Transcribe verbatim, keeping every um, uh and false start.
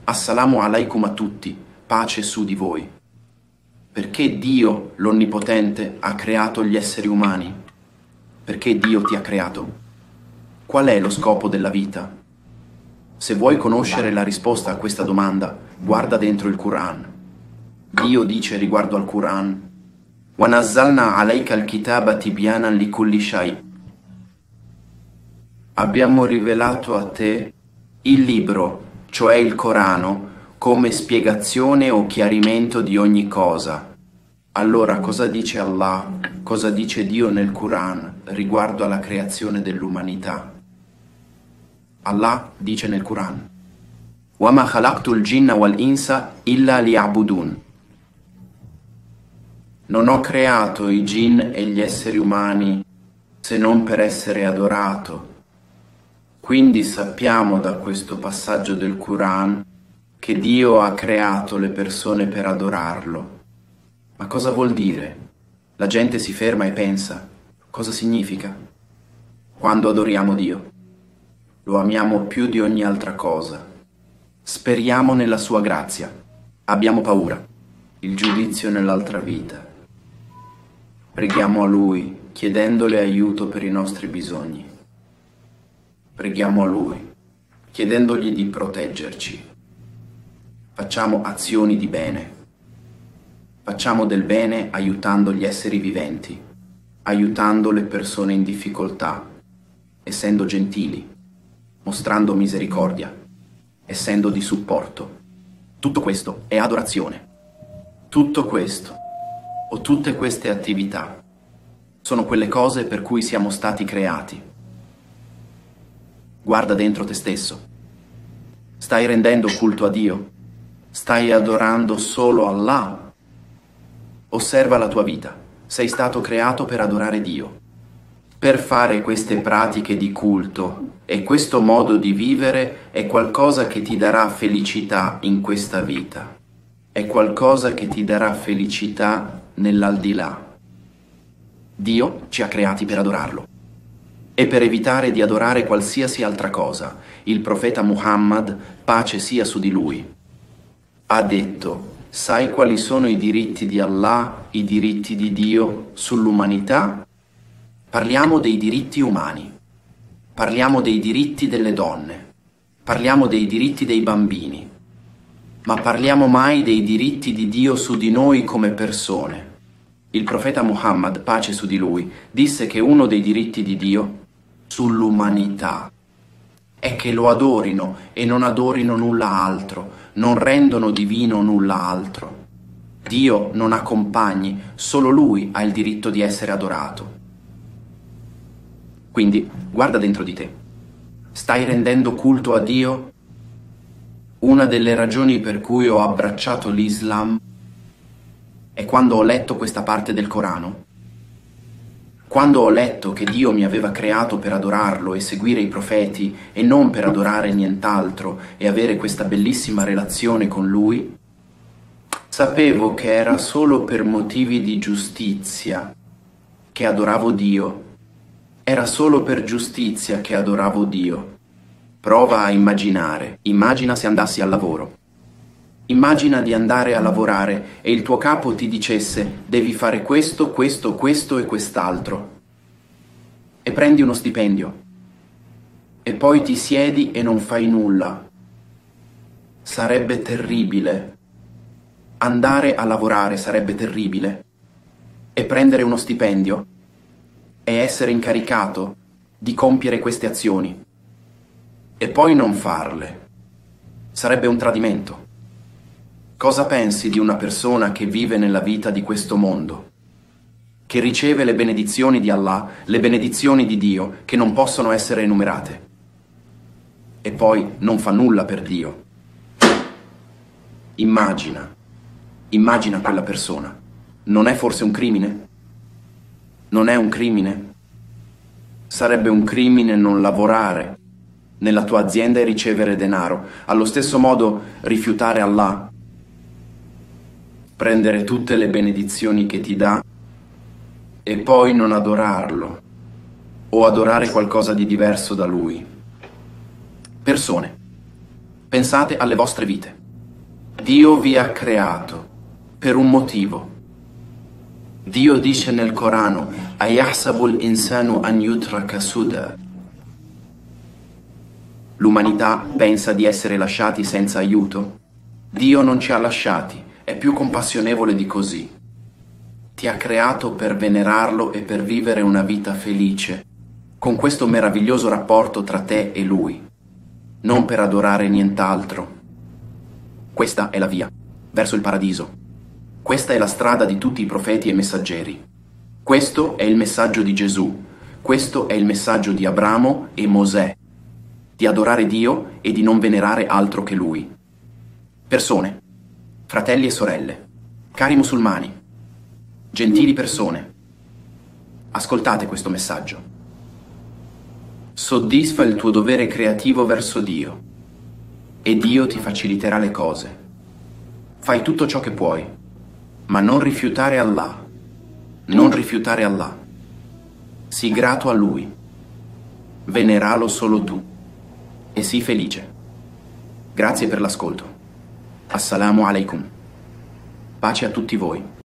Assalamu alaikum a tutti, pace su di voi. Perché Dio, l'Onnipotente, ha creato gli esseri umani? Perché Dio ti ha creato? Qual è lo scopo della vita? Se vuoi conoscere la risposta a questa domanda, guarda dentro il Quran. Dio dice riguardo al Quran: وَنَزَّلْنَا عَلَيْكَ الْكِتَابَ تِبْيَانًا لِكُلِّ شَيْءٍ. Abbiamo rivelato a te il libro, cioè il Corano, come spiegazione o chiarimento di ogni cosa. Allora, cosa dice Allah, cosa dice Dio nel Quran riguardo alla creazione dell'umanità? Allah dice nel Quran: وَمَا خَلَقْتُ الْجِنَّ وَالْإِنسَ إِلَّا لِيَعْبُدُونَ. Non ho creato i jinn e gli esseri umani se non per essere adorato. Quindi sappiamo da questo passaggio del Quran che Dio ha creato le persone per adorarlo. Ma cosa vuol dire? La gente si ferma e pensa: cosa significa? Quando adoriamo Dio, lo amiamo più di ogni altra cosa. Speriamo nella sua grazia. Abbiamo paura, il giudizio nell'altra vita. Preghiamo a Lui, chiedendole aiuto per i nostri bisogni. Preghiamo a Lui, chiedendogli di proteggerci. Facciamo azioni di bene. Facciamo del bene aiutando gli esseri viventi, aiutando le persone in difficoltà, essendo gentili, mostrando misericordia, essendo di supporto. Tutto questo è adorazione. Tutto questo, o tutte queste attività, sono quelle cose per cui siamo stati creati. Guarda dentro te stesso. Stai rendendo culto a Dio? Stai adorando solo Allah? Osserva la tua vita. Sei stato creato per adorare Dio, per fare queste pratiche di culto, e questo modo di vivere è qualcosa che ti darà felicità in questa vita. È qualcosa che ti darà felicità nell'aldilà. Dio ci ha creati per adorarlo e per evitare di adorare qualsiasi altra cosa. Il profeta Muhammad, pace sia su di lui, ha detto: sai quali sono i diritti di Allah, i diritti di Dio sull'umanità? Parliamo dei diritti umani, parliamo dei diritti delle donne, parliamo dei diritti dei bambini, ma parliamo mai dei diritti di Dio su di noi come persone. Il profeta Muhammad, pace su di lui, disse che uno dei diritti di Dio sull'umanità è che lo adorino e non adorino nulla altro, non rendono divino nulla altro. Dio non ha compagni, solo Lui ha il diritto di essere adorato. Quindi guarda dentro di te. Stai rendendo culto a Dio? Una delle ragioni per cui ho abbracciato l'Islam è quando ho letto questa parte del Corano. Quando ho letto che Dio mi aveva creato per adorarlo e seguire i profeti e non per adorare nient'altro e avere questa bellissima relazione con Lui, sapevo che era solo per motivi di giustizia che adoravo Dio. Era solo per giustizia che adoravo Dio. Prova a immaginare. Immagina se andassi al lavoro. Immagina di andare a lavorare e il tuo capo ti dicesse: devi fare questo, questo, questo e quest'altro. E prendi uno stipendio. E poi ti siedi e non fai nulla. Sarebbe terribile. Andare a lavorare sarebbe terribile. E prendere uno stipendio e essere incaricato di compiere queste azioni. E poi non farle. Sarebbe un tradimento. Cosa pensi di una persona che vive nella vita di questo mondo, che riceve le benedizioni di Allah, le benedizioni di Dio, che non possono essere enumerate, e poi non fa nulla per Dio? Immagina, immagina quella persona. Non è forse un crimine? Non è un crimine? Sarebbe un crimine non lavorare nella tua azienda e ricevere denaro. Allo stesso modo rifiutare Allah, prendere tutte le benedizioni che ti dà e poi non adorarlo o adorare qualcosa di diverso da Lui. Persone, pensate alle vostre vite. Dio vi ha creato per un motivo. Dio dice nel Corano: Ayahsabu al-insanu an yutraka suda. L'umanità pensa di essere lasciati senza aiuto. Dio non ci ha lasciati, è più compassionevole di così. Ti ha creato per venerarlo e per vivere una vita felice, con questo meraviglioso rapporto tra te e Lui, non per adorare nient'altro. Questa è la via verso il paradiso. Questa è la strada di tutti i profeti e messaggeri. Questo è il messaggio di Gesù. Questo è il messaggio di Abramo e Mosè, di adorare Dio e di non venerare altro che Lui. Persone, fratelli e sorelle, cari musulmani, gentili persone, ascoltate questo messaggio. Soddisfa il tuo dovere creativo verso Dio e Dio ti faciliterà le cose. Fai tutto ciò che puoi, ma non rifiutare Allah. Non rifiutare Allah. Sii grato a Lui. Veneralo solo tu e sii felice. Grazie per l'ascolto. Assalamu alaikum. Pace a tutti voi.